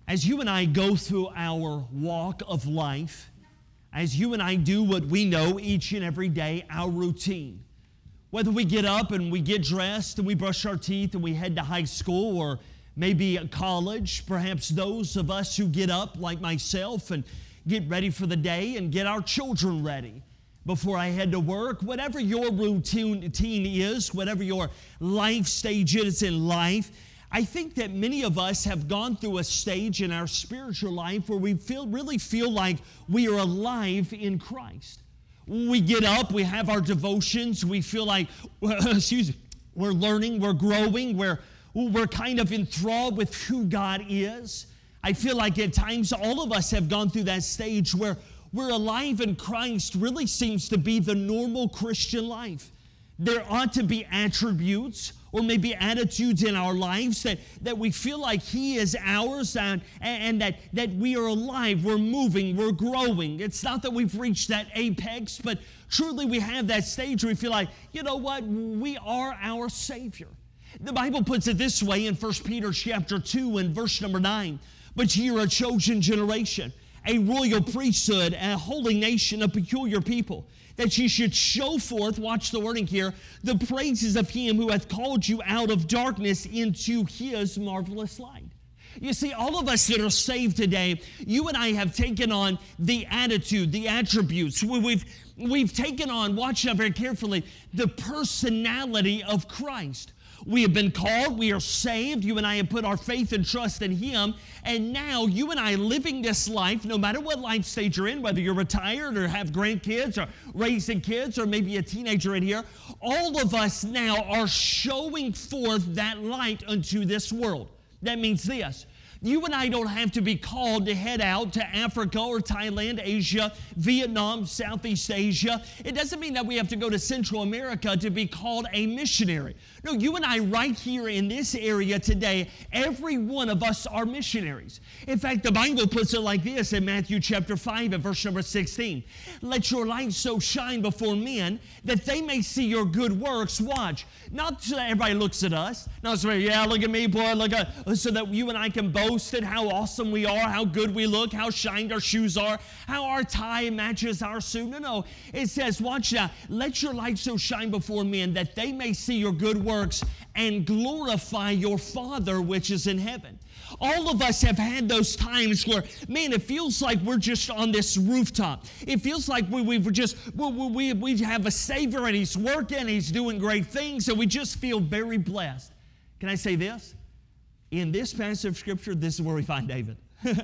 As you and I go through our walk of life, as you and I do what we know each and every day, our routine, whether we get up and we get dressed and we brush our teeth and we head to high school or maybe at college, perhaps those of us who get up like myself and get ready for the day and get our children ready before I head to work, whatever your routine is, whatever your life stage is in life, I think that many of us have gone through a stage in our spiritual life where we really feel like we are alive in Christ. We get up, we have our devotions, we feel like, we're learning, we're growing, we're kind of enthralled with who God is. I feel like at times all of us have gone through that stage where we're alive in Christ really seems to be the normal Christian life. There ought to be attributes or maybe attitudes in our lives that we feel like He is ours and that we are alive, we're moving, we're growing. It's not that we've reached that apex, but truly we have that stage where we feel like, you know what, we are our Savior. The Bible puts it this way in 1 Peter chapter 2 and verse number 9, but ye are a chosen generation, a royal priesthood, a holy nation, a peculiar people, that ye should show forth, watch the wording here, the praises of Him who hath called you out of darkness into His marvelous light. You see, all of us that are saved today, you and I have taken on the attitude, the attributes. We've taken on, watch now very carefully, the personality of Christ. We have been called, we are saved, you and I have put our faith and trust in Him, and now you and I living this life, no matter what life stage you're in, whether you're retired or have grandkids or raising kids or maybe a teenager in here, all of us now are showing forth that light unto this world. That means this. You and I don't have to be called to head out to Africa or Thailand, Asia, Vietnam, Southeast Asia. It doesn't mean that we have to go to Central America to be called a missionary. No, you and I right here in this area today, every one of us are missionaries. In fact, the Bible puts it like this in Matthew chapter 5 and verse number 16. Let your light so shine before men that they may see your good works. Watch. Not so that everybody looks at us. Not so, yeah, look at me, boy, so that you and I can boast at how awesome we are, how good we look, how shined our shoes are, how our tie matches our suit. No. It says, watch now, let your light so shine before men that they may see your good works and glorify your Father which is in heaven. All of us have had those times where, man, it feels like we're just on this rooftop. It feels like we have a Savior and He's working, He's doing great things, and we just feel very blessed. Can I say this? In this passage of Scripture, this is where we find David.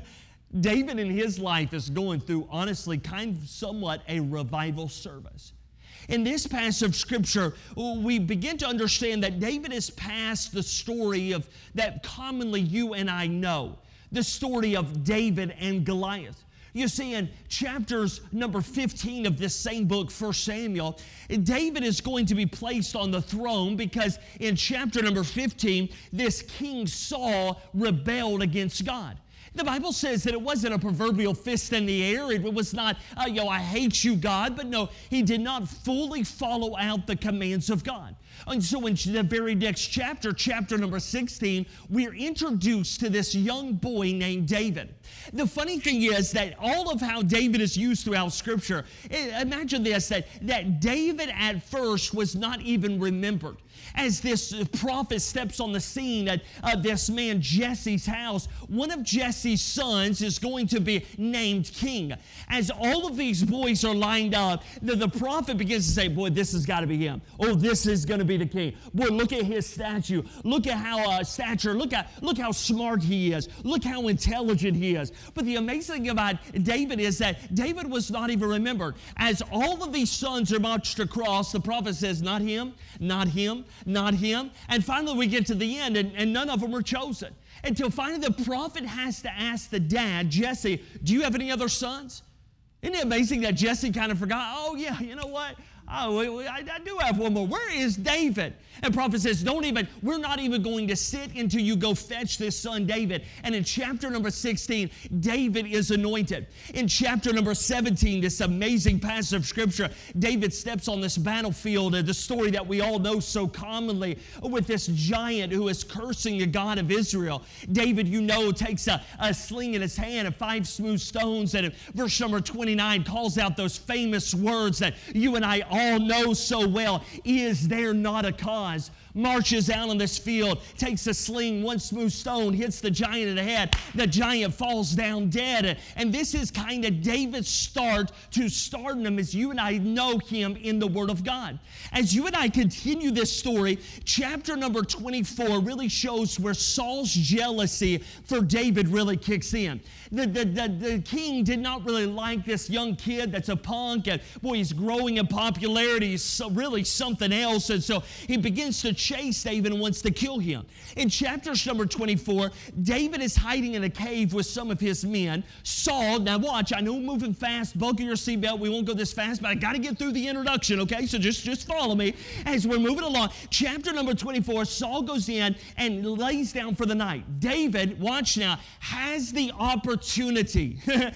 David in his life is going through, honestly, somewhat a revival service. In this passage of Scripture, we begin to understand that David is past the story of that commonly you and I know, the story of David and Goliath. You see, in chapters number 15 of this same book, 1 Samuel, David is going to be placed on the throne because in chapter number 15, this King Saul rebelled against God. The Bible says that it wasn't a proverbial fist in the air. It was not, I hate you, God. But no, he did not fully follow out the commands of God. And so in the very next chapter, chapter number 16, we're introduced to this young boy named David. The funny thing is that all of how David is used throughout Scripture, imagine this, that David at first was not even remembered. As this prophet steps on the scene at this man Jesse's house, one of Jesse's sons is going to be named king. As all of these boys are lined up, the prophet begins to say, boy, this has got to be him. Oh, this is going to be the king. Boy, look at his stature. Look at how look how smart he is. Look how intelligent he is. But the amazing thing about David is that David was not even remembered. As all of these sons are marched across, the prophet says, not him, not him, not him. And finally we get to the end and none of them are chosen. Until finally the prophet has to ask the dad, Jesse, do you have any other sons? Isn't it amazing that Jesse kind of forgot, oh yeah, you know what? I do have one more. Where is David? And prophet says, we're not even going to sit until you go fetch this son David. And in chapter number 16, David is anointed. In chapter number 17, this amazing passage of scripture, David steps on this battlefield, the story that we all know so commonly, with this giant who is cursing the God of Israel. David, takes a sling in his hand and 5 smooth stones, and in verse number 29 calls out those famous words that you and I all know so well. Is there not a cause? Marches out on this field, takes a sling, 1 smooth stone, hits the giant in the head. The giant falls down dead. And this is kind of David's start to stardom as you and I know him in the Word of God. As you and I continue this story, chapter number 24 really shows where Saul's jealousy for David really kicks in. The king did not really like this young kid that's a punk, and boy, he's growing in popularity. He's really something else. And so he begins to chase David and wants to kill him. In chapters number 24, David is hiding in a cave with some of his men. Saul, now watch, I know we're moving fast, buckle your seatbelt, we won't go this fast, but I got to get through the introduction, okay? So just follow me as we're moving along. Chapter number 24, Saul goes in and lays down for the night. David, watch now, has the opportunity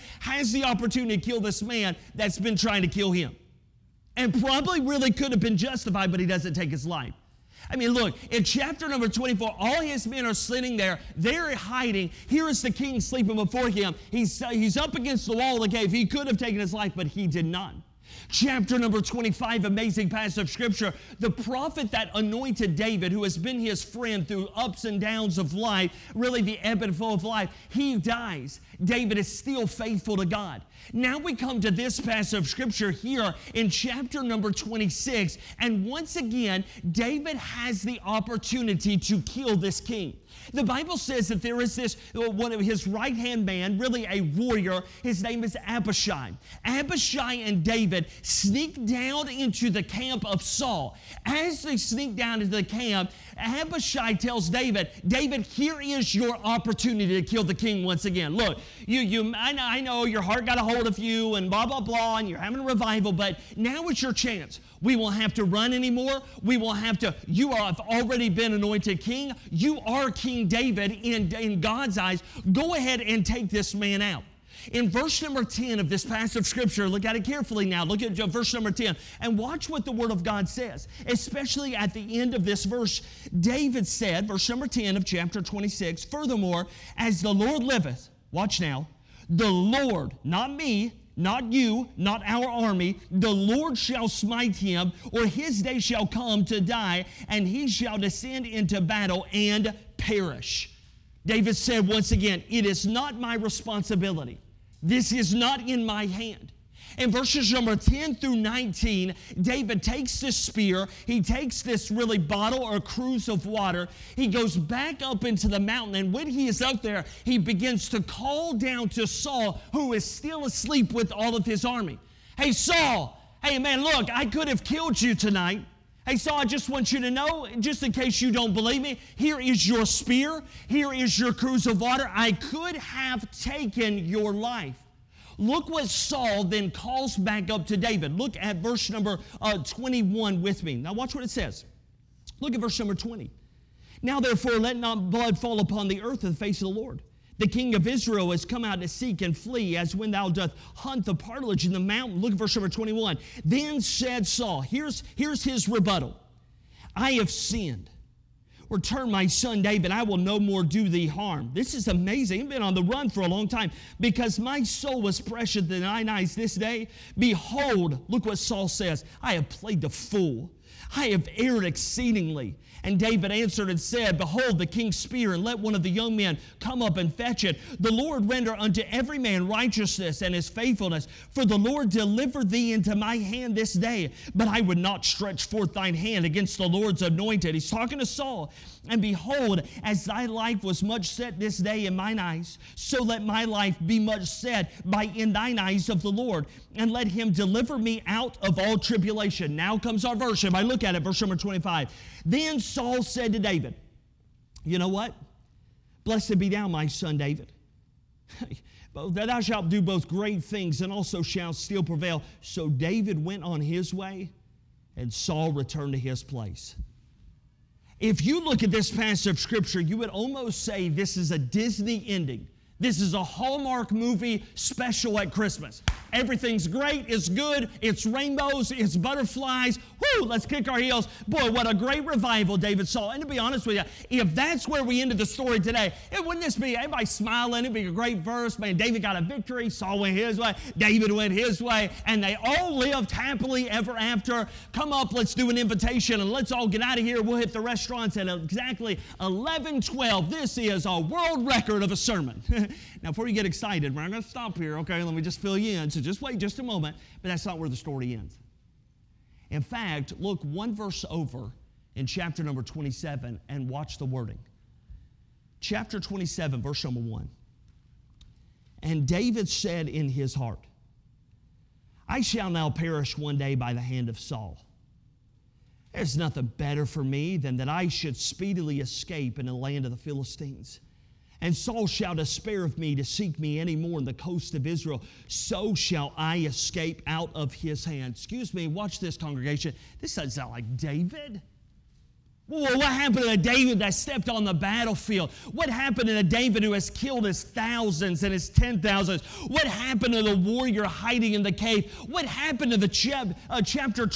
to kill this man that's been trying to kill him. And probably really could have been justified, but he doesn't take his life. I mean, look, in chapter number 24, all his men are sitting there. They're hiding. Here is the king sleeping before him. He's up against the wall of the cave. He could have taken his life, but he did not. Chapter number 25, amazing passage of scripture. The prophet that anointed David, who has been his friend through ups and downs of life, really the ebb and flow of life, he dies. David is still faithful to God. Now we come to this passage of scripture here in chapter number 26, and once again, David has the opportunity to kill this king. The Bible says that there is this, one of his right-hand man, really a warrior. His name is Abishai. Abishai and David sneak down into the camp of Saul. As they sneak down into the camp, Abishai tells David, here is your opportunity to kill the king once again. Look, I know your heart got a hold of you and blah, blah, blah, and you're having a revival, but now it's your chance. We won't have to run anymore. You have already been anointed king. You are King David in God's eyes. Go ahead and take this man out. In verse number 10 of this passage of scripture, look at it carefully now. Look at verse number 10 and watch what the word of God says. Especially at the end of this verse, David said, verse number 10 of chapter 26, furthermore, as the Lord liveth, watch now, the Lord, not me, not you, not our army, the Lord shall smite him, or his day shall come to die, and he shall descend into battle and perish. David said once again, it is not my responsibility. This is not in my hand. In verses number 10 through 19, David takes this spear, he takes this really bottle or cruse of water, he goes back up into the mountain, and when he is up there, he begins to call down to Saul, who is still asleep with all of his army. Hey, Saul, hey, man, look, I could have killed you tonight. Hey, Saul, I just want you to know, just in case you don't believe me, here is your spear, here is your cruse of water. I could have taken your life. Look what Saul then calls back up to David. Look at verse number 21 with me. Now watch what it says. Look at verse number 20. Now therefore let not blood fall upon the earth in the face of the Lord. The king of Israel has come out to seek and flee, as when thou doth hunt the partridge in the mountain. Look at verse number 21. Then said Saul, here's his rebuttal. I have sinned. Return my son David, I will no more do thee harm. This is amazing. I've been on the run for a long time. Because my soul was precious in thine eyes this day. Behold, look what Saul says. I have played the fool. I have erred exceedingly. And David answered and said, behold, the king's spear, and let one of the young men come up and fetch it. The Lord render unto every man righteousness and his faithfulness. For the Lord deliver thee into my hand this day. But I would not stretch forth thine hand against the Lord's anointed. He's talking to Saul. And behold, as thy life was much set this day in mine eyes, so let my life be much set in thine eyes of the Lord. And let him deliver me out of all tribulation. Now comes our verse. If I look at it, verse number 25. Then Saul said to David, you know what? Blessed be thou, my son David. Thou shalt do both great things, and also shalt still prevail. So David went on his way, and Saul returned to his place. If you look at this passage of Scripture, you would almost say this is a Disney ending. This is a Hallmark movie special at Christmas. Everything's great, it's good, it's rainbows, it's butterflies. Whoo, let's kick our heels. Boy, what a great revival David saw. And to be honest with you, if that's where we ended the story today, wouldn't this be everybody smiling? It'd be a great verse. Man, David got a victory, Saul went his way, David went his way, and they all lived happily ever after. Come up, let's do an invitation, and let's all get out of here. We'll hit the restaurants at exactly 11:12. This is a world record of a sermon. Now, before you get excited, we're not going to stop here, okay? Let me just fill you in. So just wait just a moment, but that's not where the story ends. In fact, look one verse over in chapter number 27 and watch the wording. Chapter 27, verse number 1. And David said in his heart, I shall now perish one day by the hand of Saul. There's nothing better for me than that I should speedily escape in the land of the Philistines. And Saul shall despair of me to seek me any more in the coast of Israel. So shall I escape out of his hand. Excuse me, watch this, congregation. This doesn't sound like David. Well, what happened to a David that stepped on the battlefield? What happened to a David who has killed his thousands and his 10,000s? What happened to the warrior hiding in the cave? What happened to the chapter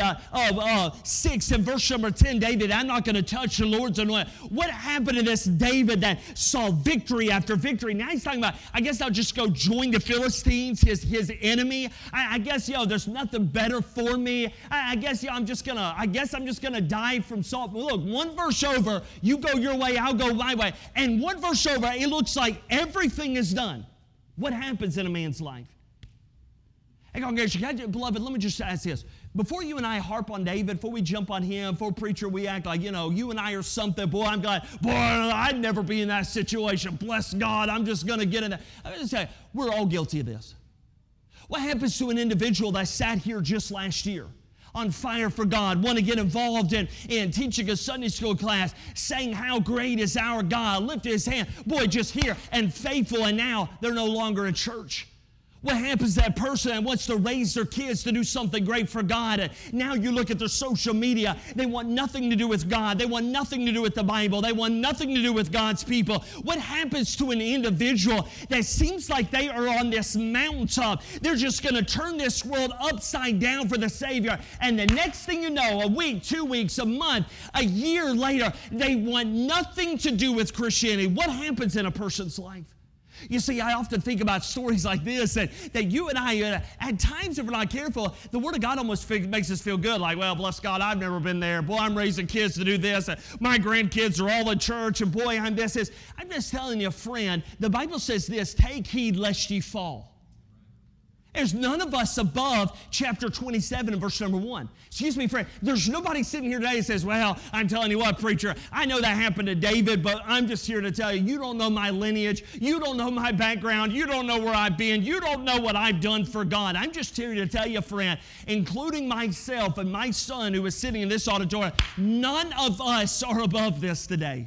26 and verse number 10, David, I'm not going to touch the Lord's anointed. What happened to this David that saw victory after victory? Now he's talking about, I guess I'll just go join the Philistines, his enemy. I guess, there's nothing better for me. I guess, I'm just going to die from Saul. Look, one verse over, you go your way, I'll go my way. And one verse over, it looks like everything is done. What happens in a man's life? Hey, congregation, beloved, let me just ask this. Before you and I harp on David, before we jump on him, before preacher, we act like, you and I are something. Boy, I'm glad. Boy, I'd never be in that situation. Bless God, I'm just going to get in that. I'm going to say, we're all guilty of this. What happens to an individual that sat here just last year? On fire for God, want to get involved in teaching a Sunday school class, saying how great is our God, lift his hand, boy, just here, and faithful, and now they're no longer in church. What happens to that person that wants to raise their kids to do something great for God? And now you look at their social media, they want nothing to do with God. They want nothing to do with the Bible. They want nothing to do with God's people. What happens to an individual that seems like they are on this mountaintop? They're just going to turn this world upside down for the Savior. And the next thing you know, a week, 2 weeks, a month, a year later, they want nothing to do with Christianity. What happens in a person's life? You see, I often think about stories like this that you and I, at times if we're not careful, the Word of God almost makes us feel good. Like, well, bless God, I've never been there. Boy, I'm raising kids to do this. My grandkids are all in church, and boy, I'm this. I'm just telling you, friend, the Bible says this, take heed lest ye fall. There's none of us above chapter 27 and verse number 1. Excuse me, friend. There's nobody sitting here today that says, well, I'm telling you what, preacher, I know that happened to David, but I'm just here to tell you, you don't know my lineage. You don't know my background. You don't know where I've been. You don't know what I've done for God. I'm just here to tell you, friend, including myself and my son who is sitting in this auditorium, none of us are above this today.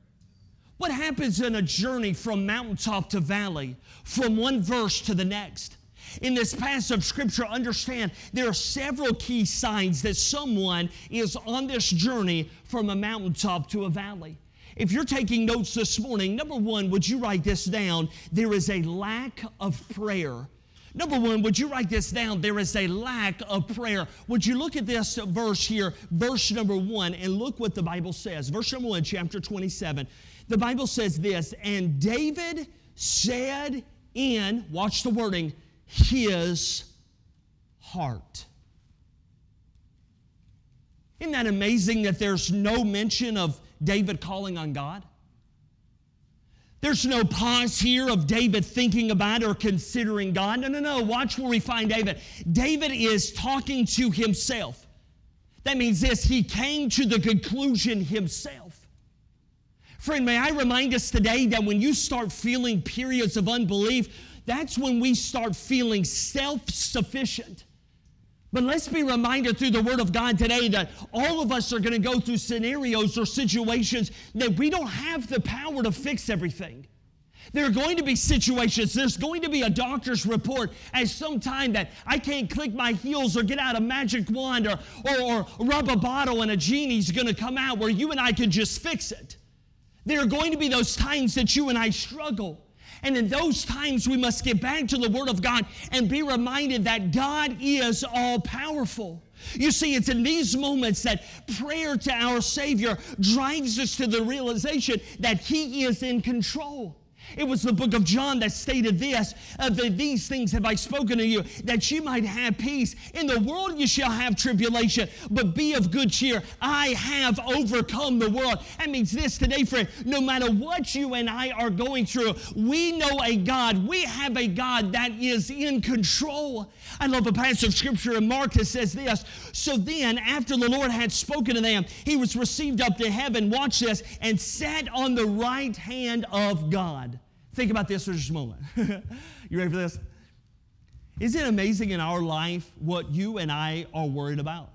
What happens in a journey from mountaintop to valley, from one verse to the next? In this passage of Scripture, understand there are several key signs that someone is on this journey from a mountaintop to a valley. If you're taking notes this morning, number one, would you write this down? There is a lack of prayer. Number one, would you write this down? There is a lack of prayer. Would you look at this verse here, verse number 1, and look what the Bible says. Verse number 1, chapter 27. The Bible says this, and David said in, watch the wording, his heart. Isn't that amazing that there's no mention of David calling on God? There's no pause here of David thinking about or considering God. No. Watch where we find David. David is talking to himself. That means this, he came to the conclusion himself. Friend, may I remind us today that when you start feeling periods of unbelief, that's when we start feeling self-sufficient. But let's be reminded through the Word of God today that all of us are going to go through scenarios or situations that we don't have the power to fix everything. There are going to be situations, there's going to be a doctor's report at some time that I can't click my heels or get out a magic wand or rub a bottle and a genie's going to come out where you and I can just fix it. There are going to be those times that you and I struggle. And in those times, we must get back to the Word of God and be reminded that God is all-powerful. You see, it's in these moments that prayer to our Savior drives us to the realization that He is in control. It was the book of John that stated this, these things have I spoken to you, that you might have peace. In the world you shall have tribulation, but be of good cheer. I have overcome the world. That means this today, friend, no matter what you and I are going through, we know a God, we have a God that is in control. I love a passage of Scripture in Mark that says this, so then, after the Lord had spoken to them, He was received up to heaven, watch this, and sat on the right hand of God. Think about this for just a moment. You ready for this? Isn't it amazing in our life what you and I are worried about?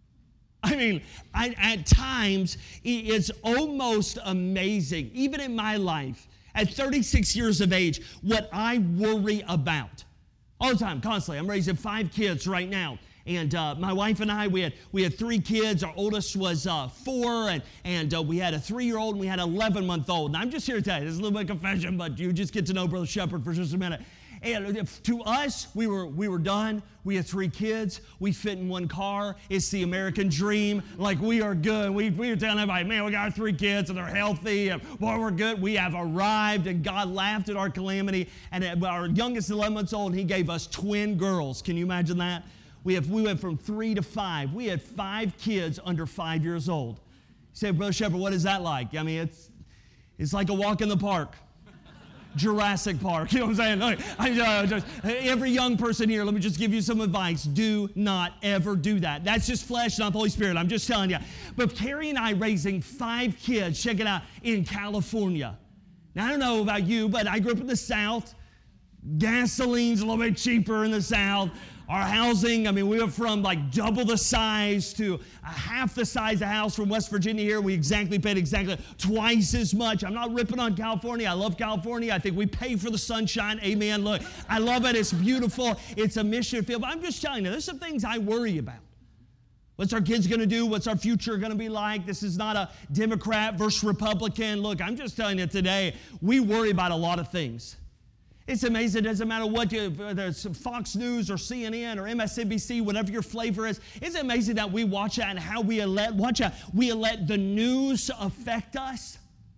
I mean, at times, it's almost amazing, even in my life, at 36 years of age, what I worry about. All the time, constantly. I'm raising 5 kids right now. And my wife and I, we had 3 kids. Our oldest was 4, and we had a 3-year-old, and we had an 11-month-old. And I'm just here to tell you, this is a little bit of confession, but you just get to know Brother Shepherd for just a minute. And to us, we were done. We had 3 kids. We fit in 1 car. It's the American dream. Like, we are good. We were telling everybody, man, we got our 3 kids, and they're healthy, and boy, we're good. We have arrived, and God laughed at our calamity. And our youngest 11 months old, He gave us twin girls. Can you imagine that? We went from 3 to 5. We had 5 kids under 5 years old. You say, Brother Shepherd, what is that like? I mean, it's like a walk in the park. Jurassic Park. You know what I'm saying? Every young person here, let me just give you some advice. Do not ever do that. That's just flesh, not the Holy Spirit. I'm just telling you. But Carrie and I raising 5 kids, check it out, in California. Now, I don't know about you, but I grew up in the South. Gasoline's a little bit cheaper in the South. Our housing, I mean, we went from like double the size to half the size of house from West Virginia here. We paid exactly twice as much. I'm not ripping on California. I love California. I think we pay for the sunshine. Amen. Look, I love it. It's beautiful. It's a mission field. But I'm just telling you, there's some things I worry about. What's our kids going to do? What's our future going to be like? This is not a Democrat versus Republican. Look, I'm just telling you today, we worry about a lot of things. It's amazing. It doesn't matter whether it's Fox News or CNN or MSNBC, whatever your flavor is. It's amazing that we watch that and how we let the news affect us.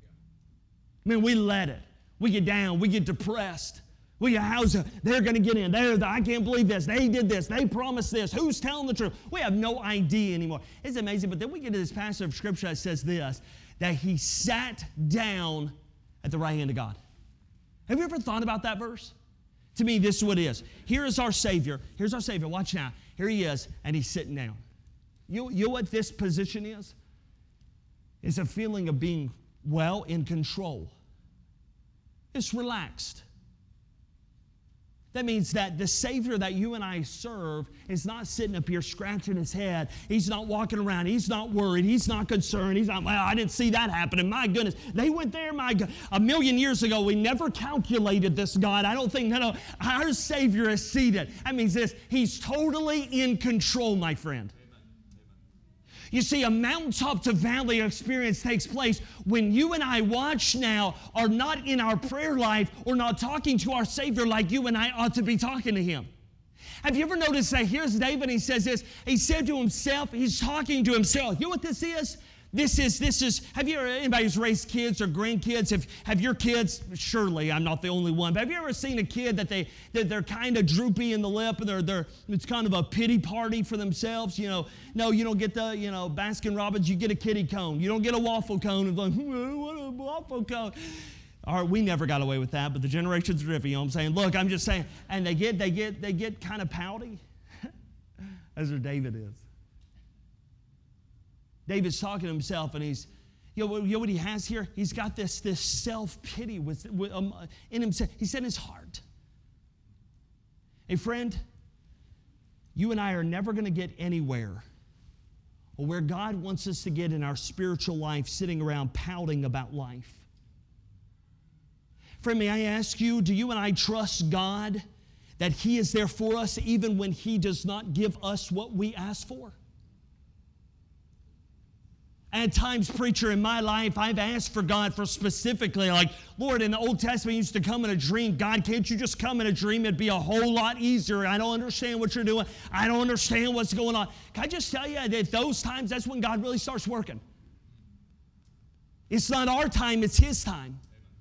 I mean, we let it. We get down. We get depressed. We get, they're going to get in. I can't believe this. They did this. They promised this. Who's telling the truth? We have no idea anymore. It's amazing. But then we get to this passage of Scripture that says this, that He sat down at the right hand of God. Have you ever thought about that verse? To me, this is what it is. Here is our Savior. Here's our Savior. Watch now. Here He is, and He's sitting down. You know what this position is? It's a feeling of being, well, in control. It's relaxed. That means that the Savior that you and I serve is not sitting up here scratching His head. He's not walking around. He's not worried. He's not concerned. He's not, well, I didn't see that happening. My goodness. They went there, my God. 1,000,000 years ago, we never calculated this God. I don't think, no. Our Savior is seated. That means this. He's totally in control, my friend. You see, a mountaintop to valley experience takes place when you and I watch now are not in our prayer life or not talking to our Savior like you and I ought to be talking to Him. Have you ever noticed that here's David, he says this, he said to himself, he's talking to himself. You know what this is? This is, have you ever, anybody who's raised kids or grandkids, have your kids, surely I'm not the only one, but have you ever seen a kid that they're kind of droopy in the lip and it's kind of a pity party for themselves? You know, no, you don't get the, Baskin Robbins, you get a kitty cone. You don't get a waffle cone. It's like, what a waffle cone. All right, we never got away with that, but the generations are different, you know what I'm saying? Look, I'm just saying, and they get kind of pouty. That's where David is. David's talking to himself, and he's, you know what he has here? He's got this self-pity in himself. He said in his heart. Hey, friend, you and I are never going to get anywhere or where God wants us to get in our spiritual life sitting around pouting about life. Friend, may I ask you, do you and I trust God that He is there for us even when He does not give us what we ask for? At times, preacher, in my life, I've asked for God for specifically, like, Lord, in the Old Testament, you used to come in a dream. God, can't you just come in a dream? It'd be a whole lot easier. I don't understand what you're doing. I don't understand what's going on. Can I just tell you that those times, that's when God really starts working. It's not our time, it's His time.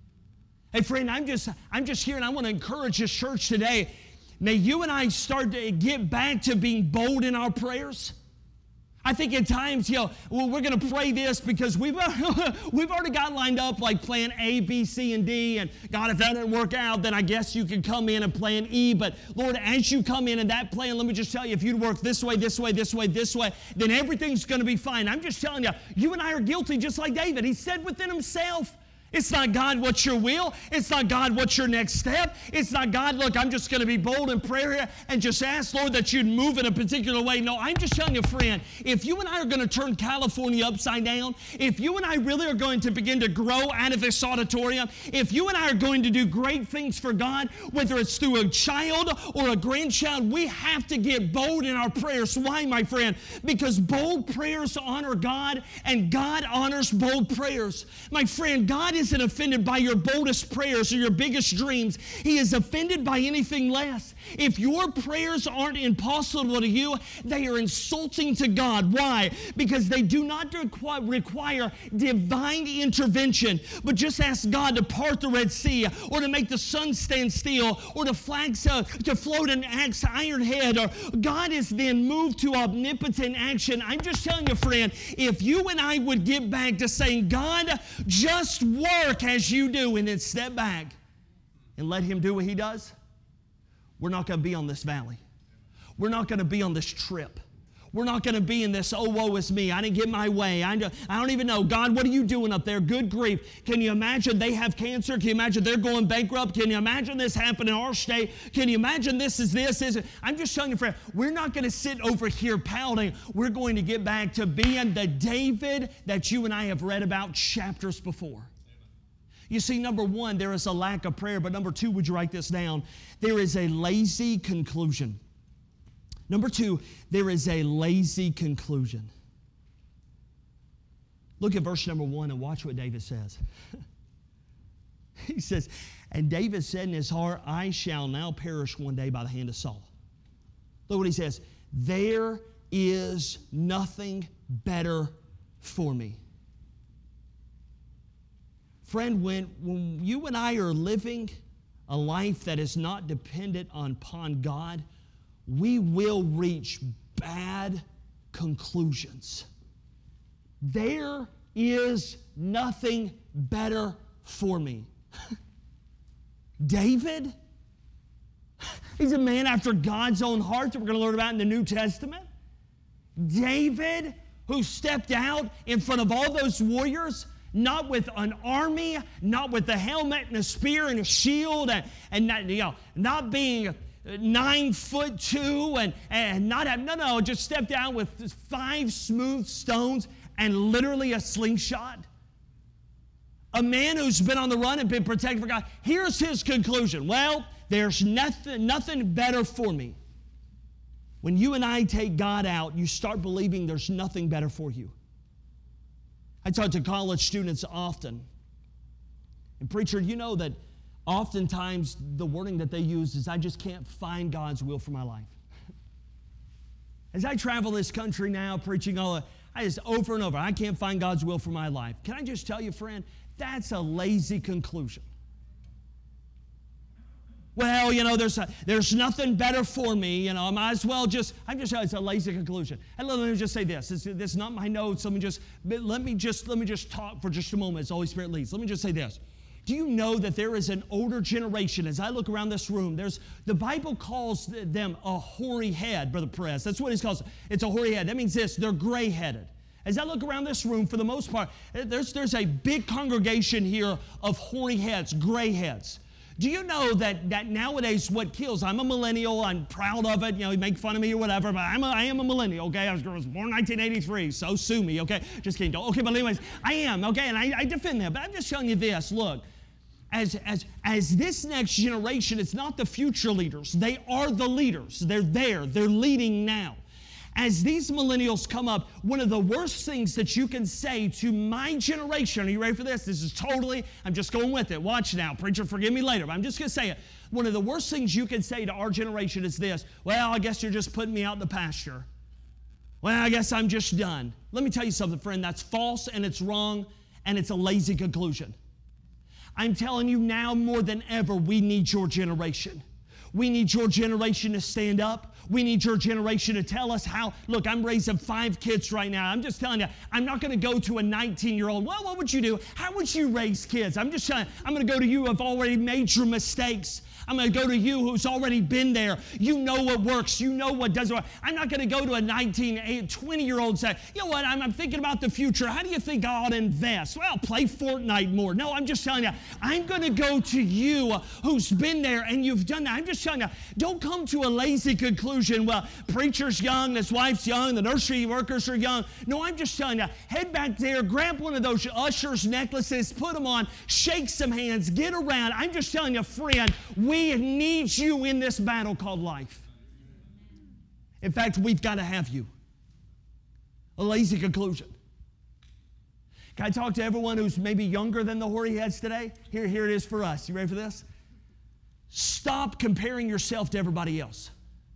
Hey, friend, I'm just here, and I want to encourage this church today. May you and I start to get back to being bold in our prayers. I think at times, well, we're going to pray this because we've already got lined up like plan A, B, C, and D. And God, if that didn't work out, then I guess you could come in and plan E. But Lord, as you come in that plan, let me just tell you, if you'd work this way, this way, this way, this way, then everything's going to be fine. I'm just telling you, you and I are guilty just like David. He said within himself, it's not, God, what's your will? It's not, God, what's your next step? It's not, God, look, I'm just going to be bold in prayer here and just ask, Lord, that you'd move in a particular way. No, I'm just telling you, friend, if you and I are going to turn California upside down, if you and I really are going to begin to grow out of this auditorium, if you and I are going to do great things for God, whether it's through a child or a grandchild, we have to get bold in our prayers. Why, my friend? Because bold prayers honor God, and God honors bold prayers. My friend, God isn't offended by your boldest prayers or your biggest dreams. He is offended by anything less. If your prayers aren't impossible to you, they are insulting to God. Why? Because they do not require divine intervention, but just ask God to part the Red Sea, or to make the sun stand still, or to float an axe iron head, or God is then moved to omnipotent action. I'm just telling you, friend, if you and I would get back to saying, God, just work as you do, and then step back and let Him do what He does, we're not going to be on this valley. We're not going to be on this trip. We're not going to be in this, oh, woe is me. I didn't get my way. I don't even know. God, what are you doing up there? Good grief. Can you imagine they have cancer? Can you imagine they're going bankrupt? Can you imagine this happened in our state? Can you imagine this is this? I'm just telling you, friend, we're not going to sit over here pouting. We're going to get back to being the David that you and I have read about chapters before. You see, number one, there is a lack of prayer. But number two, would you write this down? There is a lazy conclusion. Number two, there is a lazy conclusion. Look at verse number 1 and watch what David says. He says, and David said in his heart, I shall now perish one day by the hand of Saul. Look what he says. There is nothing better for me. Friend, when you and I are living a life that is not dependent upon God, we will reach bad conclusions. There is nothing better for me. David, he's a man after God's own heart that we're going to learn about in the New Testament. David, who stepped out in front of all those warriors, not with an army, not with a helmet and a spear and a shield, and not being 9'2" and not have, no, just stepped out with 5 smooth stones and literally a slingshot. A man who's been on the run and been protected for God. Here's his conclusion. Well, there's nothing better for me. When you and I take God out, you start believing there's nothing better for you. I talk to college students often. And preacher, you know that oftentimes the wording that they use is, I just can't find God's will for my life. As I travel this country now preaching I just over and over, I can't find God's will for my life. Can I just tell you, friend, that's a lazy conclusion. Well, there's nothing better for me. I might as well it's a lazy conclusion. And let me just say this. This is not my notes. Let me just talk for just a moment as the Holy Spirit leads. Let me just say this. Do you know that there is an older generation? As I look around this room, the Bible calls them a hoary head, Brother Perez. That's what it calls. It's a hoary head. That means this, they're gray-headed. As I look around this room, for the most part, there's a big congregation here of hoary heads, gray heads. Do you know that nowadays what kills, I'm a millennial, I'm proud of it, you make fun of me or whatever, but I am a millennial, okay? I was born in 1983, so sue me, okay? Just kidding. Okay, but anyways, I am, okay, and I defend that, but I'm just telling you this, look. as this next generation, it's not the future leaders. They are the leaders. They're there. They're leading now. As these millennials come up, one of the worst things that you can say to my generation, are you ready for this? This is totally, I'm just going with it. Watch now. Preacher, forgive me later, but I'm just going to say it. One of the worst things you can say to our generation is this: well, I guess you're just putting me out in the pasture. Well, I guess I'm just done. Let me tell you something, friend. That's false, and it's wrong, and it's a lazy conclusion. I'm telling you now more than ever, we need your generation. We need your generation to stand up. We need your generation to tell us how. Look, I'm raising 5 kids right now. I'm just telling you, I'm not going to go to a 19-year-old. Well, what would you do? How would you raise kids? I'm just telling you, I'm going to go to you who have already made your mistakes. I'm going to go to you who's already been there. You know what works. You know what doesn't work. I'm not going to go to a 20-year-old and say, you know what, I'm thinking about the future. How do you think I ought to invest? Well, play Fortnite more. No, I'm just telling you, I'm going to go to you who's been there and you've done that. I'm just telling you, don't come to a lazy conclusion. Well, preacher's young, his wife's young, the nursery workers are young. No, I'm just telling you, head back there, grab one of those ushers' necklaces, put them on, shake some hands, get around. I'm just telling you, friend, we need you in this battle called life. In fact, we've got to have you. A lazy conclusion. Can I talk to everyone who's maybe younger than the hoary heads today? Here it is for us. You ready for this? Stop comparing yourself to everybody else.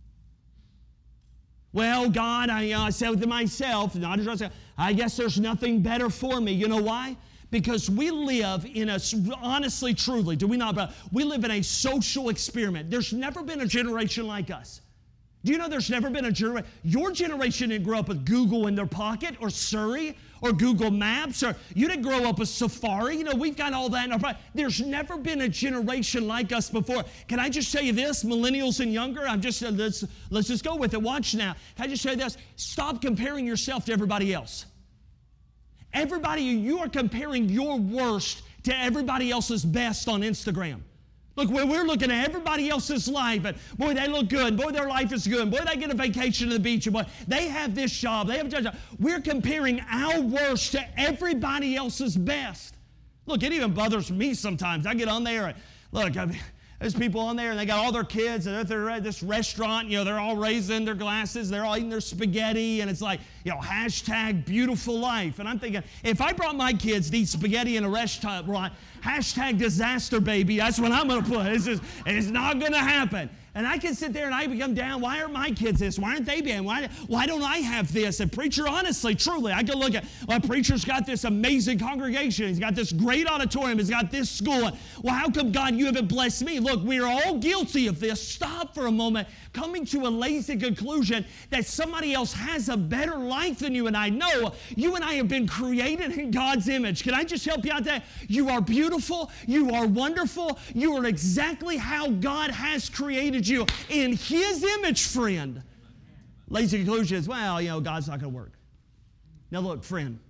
Well, God, I said to myself, I guess there's nothing better for me. You know why? Because we live in a, honestly, truly, do we not? But we live in a social experiment. There's never been a generation like us. Do you know there's never been a generation? Your generation didn't grow up with Google in their pocket or Surrey or Google Maps, or you didn't grow up with Safari. You know, we've got all that in our pocket. There's never been a generation like us before. Can I just tell you this, millennials and younger? Let's just go with it. Watch now. Can I just tell you this? Stop comparing yourself to everybody else. Everybody, you are comparing your worst to everybody else's best on Instagram. Look, we're looking at everybody else's life, and boy, they look good. Boy, their life is good. Boy, they get a vacation to the beach. And boy, they have this job. They have a job. We're comparing our worst to everybody else's best. Look, it even bothers me sometimes. I get on there and look, there's people on there and they got all their kids and they're at this restaurant, they're all raising their glasses, they're all eating their spaghetti, and it's like, hashtag beautiful life. And I'm thinking, if I brought my kids to eat spaghetti in a restaurant, hashtag disaster baby, that's what I'm going to put. It's not going to happen. And I can sit there and I become down. Why aren't my kids this? Why aren't they being? Why don't I have this? And preacher, honestly, truly, I can look at, preacher's got this amazing congregation. He's got this great auditorium. He's got this school. Well, how come, God, you haven't blessed me? Look, we are all guilty of this. Stop for a moment, coming to a lazy conclusion that somebody else has a better life than you and I. No, you and I have been created in God's image. Can I just help you out there? You are beautiful. You are wonderful. You are exactly how God has created you in His image, friend. Lazy conclusion is, God's not going to work. Now look, friend.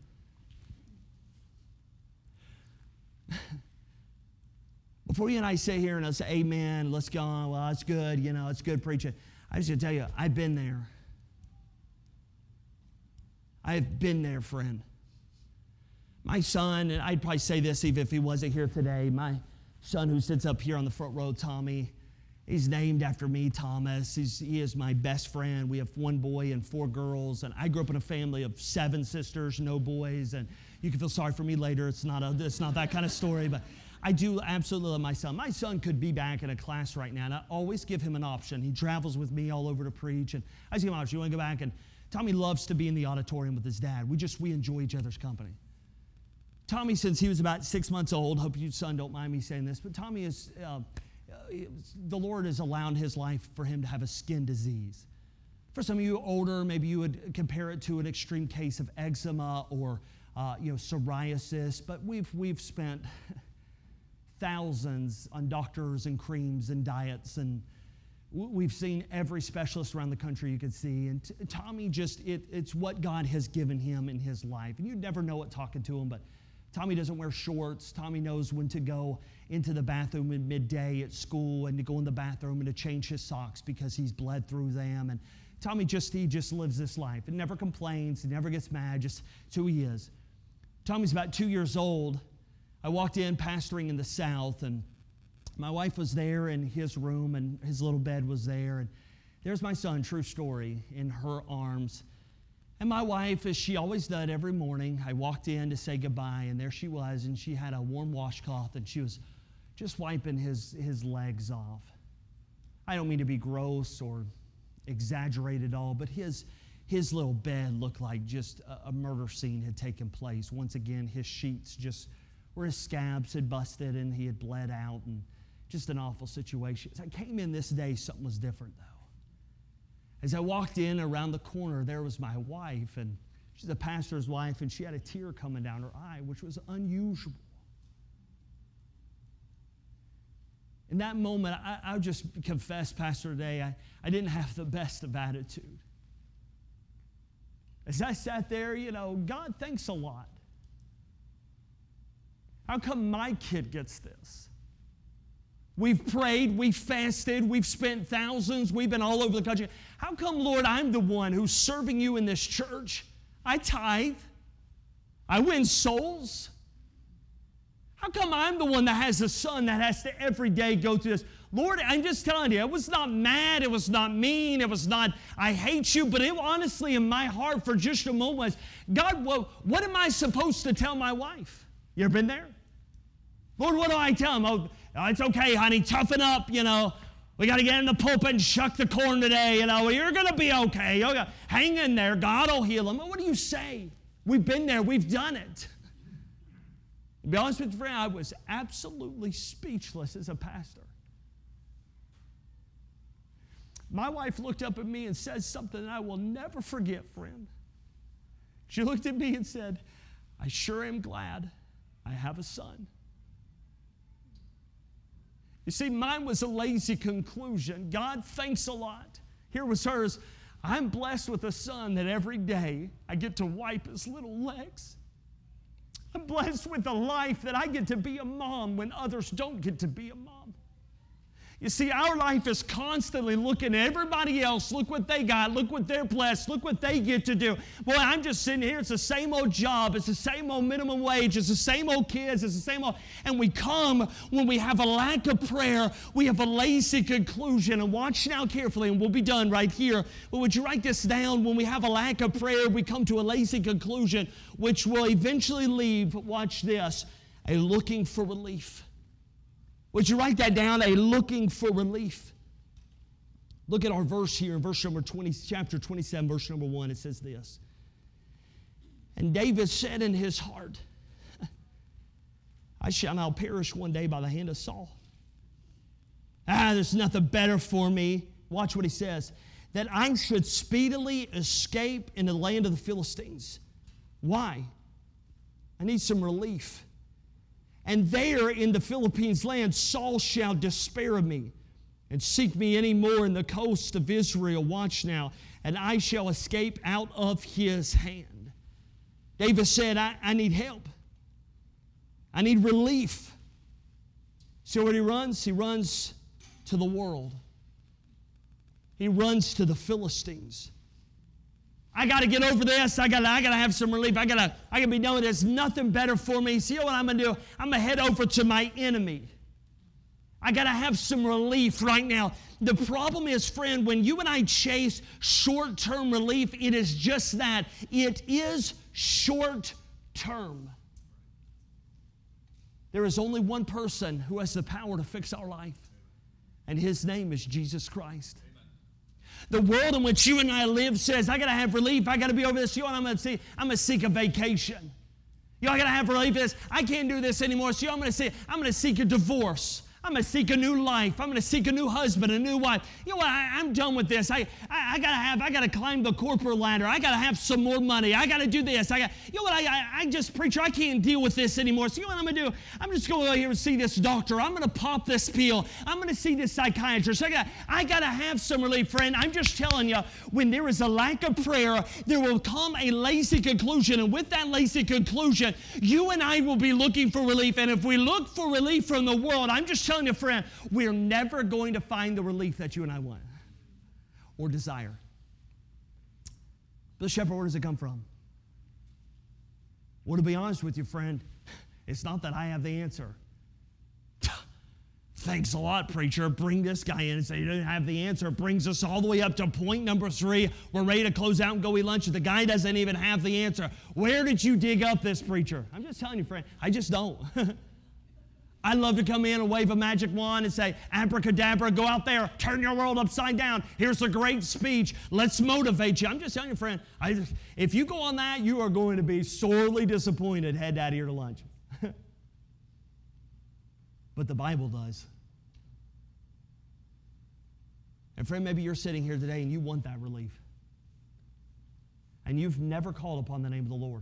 Before you and I sit here and I say, amen, let's go on, well, it's good, it's good preaching. I just got to tell you, I've been there. I've been there, friend. My son, and I'd probably say this even if he wasn't here today, my son who sits up here on the front row, Tommy, he's named after me, Thomas. He is my best friend. We have 1 boy and 4 girls, and I grew up in a family of 7 sisters, no boys, and you can feel sorry for me later. It's not that kind of story, but I do absolutely love my son. My son could be back in a class right now, and I always give him an option. He travels with me all over to preach, and I just give him an option. You want to go back? And Tommy loves to be in the auditorium with his dad. We enjoy each other's company. Tommy, since he was about 6 months old, hope your son don't mind me saying this, but Tommy is, the Lord has allowed his life for him to have a skin disease. For some of you older, maybe you would compare it to an extreme case of eczema or psoriasis, but we've spent thousands on doctors and creams and diets, and we've seen every specialist around the country you could see. And Tommy it's what God has given him in his life. And you'd never know it talking to him, but Tommy doesn't wear shorts. Tommy knows when to go into the bathroom at midday at school and to go in the bathroom and to change his socks because he's bled through them. And Tommy he just lives this life and never complains, he never gets mad, just it's who he is. Tommy's about 2 years old. I walked in pastoring in the South, and my wife was there in his room, and his little bed was there. And there's my son, true story, in her arms. And my wife, as she always did every morning, I walked in to say goodbye, and there she was, and she had a warm washcloth, and she was just wiping his legs off. I don't mean to be gross or exaggerate at all, but his little bed looked like just a murder scene had taken place. Once again, his sheets just where his scabs had busted and he had bled out, and just an awful situation. As I came in this day, something was different, though. As I walked in around the corner, there was my wife, and she's a pastor's wife, and she had a tear coming down her eye, which was unusual. In that moment, I'll just confess, Pastor, today, I didn't have the best of attitude. As I sat there, God, thanks a lot. How come my kid gets this? We've prayed, we've fasted, we've spent thousands, we've been all over the country. How come, Lord, I'm the one who's serving you in this church? I tithe. I win souls. How come I'm the one that has a son that has to every day go through this? Lord, I'm just telling you, it was not mad, it was not mean, it was not, I hate you, but it honestly in my heart for just a moment was, God, what am I supposed to tell my wife? You ever been there? Lord, what do I tell him? Oh, it's okay, honey, toughen up, We got to get in the pulpit and shuck the corn today, You're going to be okay. Hang in there. God will heal him. What do you say? We've been there. We've done it. To be honest with you, friend, I was absolutely speechless as a pastor. My wife looked up at me and said something that I will never forget, friend. She looked at me and said, I sure am glad I have a son. You see, mine was a lazy conclusion. God, thanks a lot. Here was hers. I'm blessed with a son that every day I get to wipe his little legs. I'm blessed with a life that I get to be a mom when others don't get to be a mom. You see, our life is constantly looking at everybody else. Look what they got. Look what they're blessed. Look what they get to do. Boy, I'm just sitting here. It's the same old job. It's the same old minimum wage. It's the same old kids. It's the same old. And we come when we have a lack of prayer. We have a lazy conclusion. And watch now carefully, and we'll be done right here. But would you write this down? When we have a lack of prayer, we come to a lazy conclusion, which will eventually leave, watch this, a looking for relief. Would you write that down? A looking for relief. Look at our verse here in verse number 20, chapter 27, verse number 1. It says this. And David said in his heart, I shall now perish one day by the hand of Saul. There's nothing better for me. Watch what he says. That I should speedily escape into the land of the Philistines. Why? I need some relief. And there in the Philippines land, Saul shall despair of me and seek me any more in the coast of Israel. Watch now. And I shall escape out of his hand. David said, I need help. I need relief. See where he runs? He runs to the world. He runs to the Philistines. I got to get over this. I got to have some relief. I got to be knowing there's nothing better for me. See what I'm going to do? I'm going to head over to my enemy. I got to have some relief right now. The problem is, friend, when you and I chase short-term relief, it is just that. It is short-term. There is only one person who has the power to fix our life, and his name is Jesus Christ. The world in which you and I live says, I got to have relief. I got to be over this. You know what I'm going to see? I'm going to seek a vacation. I got to have relief. I can't do this anymore. So I'm going to seek a divorce. I'm going to seek a new life. I'm going to seek a new husband, a new wife. You know what? I'm done with this. I got to climb the corporate ladder. I got to have some more money. I got to do this. You know what? I just, preacher, I can't deal with this anymore. So you know what I'm going to do? I'm just going to go here and see this doctor. I'm going to pop this pill. I'm going to see this psychiatrist. I got to have some relief, friend. I'm just telling you, when there is a lack of prayer, there will come a lazy conclusion. And with that lazy conclusion, you and I will be looking for relief. And if we look for relief from the world, I'm just telling you, friend, we're never going to find the relief that you and I want or desire. Bill Shepherd, where does it come from? Well, to be honest with you, friend, It's not that I have the answer. Thanks a lot, preacher. Bring this guy in and say, you don't have the answer. It brings us all the way up to point number 3. We're ready to close out and go eat lunch. The guy doesn't even have the answer. Where did you dig up this, preacher? I'm just telling you, friend, I just don't. I'd love to come in and wave a magic wand and say, abracadabra, go out there, turn your world upside down. Here's a great speech. Let's motivate you. I'm just telling you, friend, if you go on that, you are going to be sorely disappointed heading out of here to lunch. But the Bible does. And friend, maybe you're sitting here today and you want that relief. And you've never called upon the name of the Lord.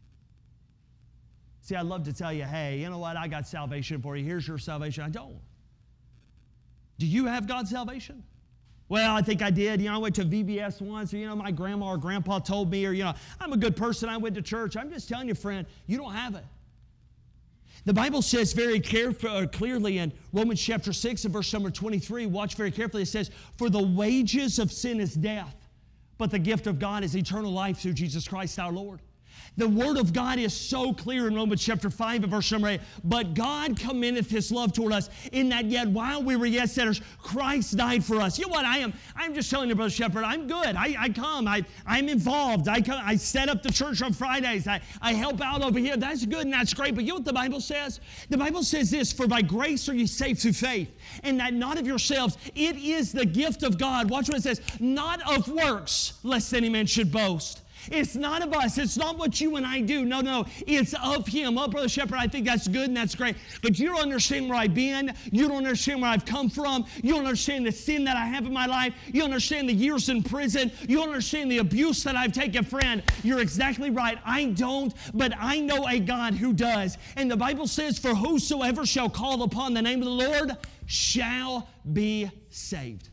See, I'd love to tell you, hey, you know what? I got salvation for you. Here's your salvation. I don't. Do you have God's salvation? Well, I think I did. I went to VBS once, or, my grandma or grandpa told me, or, I'm a good person. I went to church. I'm just telling you, friend, you don't have it. The Bible says very clearly in Romans chapter 6 and verse number 23, watch very carefully, it says, for the wages of sin is death, but the gift of God is eternal life through Jesus Christ our Lord. The Word of God is so clear in Romans chapter 5 and verse number 8. But God commendeth His love toward us in that yet while we were yet sinners, Christ died for us. You know what? I'm just telling you, Brother Shepherd, I'm good. I come. I'm involved. I set up the church on Fridays. I help out over here. That's good and that's great. But you know what the Bible says? The Bible says this, for by grace are you saved through faith, and that not of yourselves. It is the gift of God. Watch what it says. Not of works, lest any man should boast. It's not of us. It's not what you and I do. No. It's of Him. Oh, Brother Shepherd, I think that's good and that's great. But you don't understand where I've been. You don't understand where I've come from. You don't understand the sin that I have in my life. You don't understand the years in prison. You don't understand the abuse that I've taken. Friend, you're exactly right. I don't, but I know a God who does. And the Bible says, for whosoever shall call upon the name of the Lord shall be saved.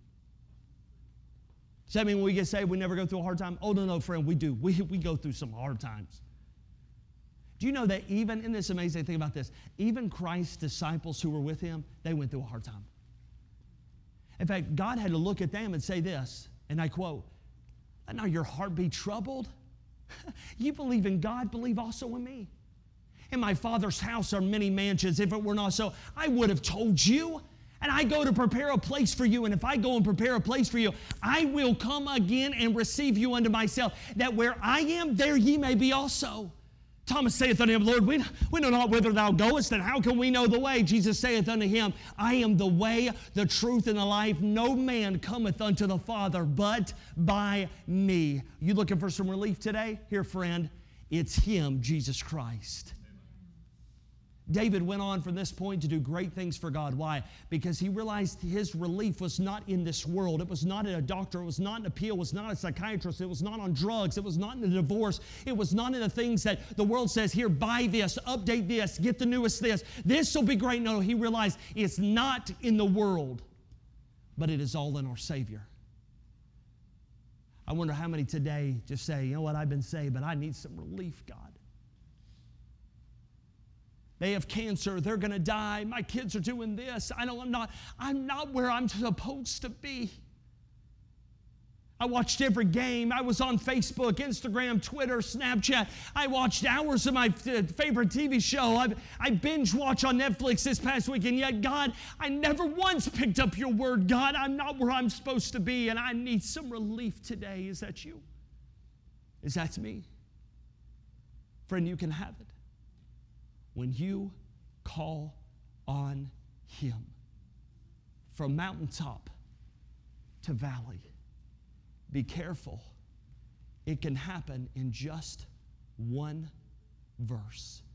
Does that mean when we get saved, we never go through a hard time? Oh, no, friend, we do. We go through some hard times. Do you know that even, in this amazing thing about this, even Christ's disciples who were with Him, they went through a hard time. In fact, God had to look at them and say this, and I quote, let not your heart be troubled. You believe in God, believe also in me. In my Father's house are many mansions. If it were not so, I would have told you. And I go to prepare a place for you. And if I go and prepare a place for you, I will come again and receive you unto myself, that where I am, there ye may be also. Thomas saith unto him, Lord, we know not whither thou goest, and how can we know the way? Jesus saith unto him, I am the way, the truth, and the life. No man cometh unto the Father but by me. You looking for some relief today? Here, friend, it's Him, Jesus Christ. David went on from this point to do great things for God. Why? Because he realized his relief was not in this world. It was not in a doctor. It was not in a pill. It was not a psychiatrist. It was not on drugs. It was not in a divorce. It was not in the things that the world says, here, buy this, update this, get the newest this. This will be great. No, he realized it's not in the world, but it is all in our Savior. I wonder how many today just say, you know what, I've been saved, but I need some relief, God. They have cancer. They're going to die. My kids are doing this. I'm not where I'm supposed to be. I watched every game. I was on Facebook, Instagram, Twitter, Snapchat. I watched hours of my favorite TV show. I binge watch on Netflix this past week, and yet, God, I never once picked up your word. God, I'm not where I'm supposed to be, and I need some relief today. Is that you? Is that me? Friend, you can have it when you call on Him. From mountaintop to valley. Be careful. It can happen in just one verse.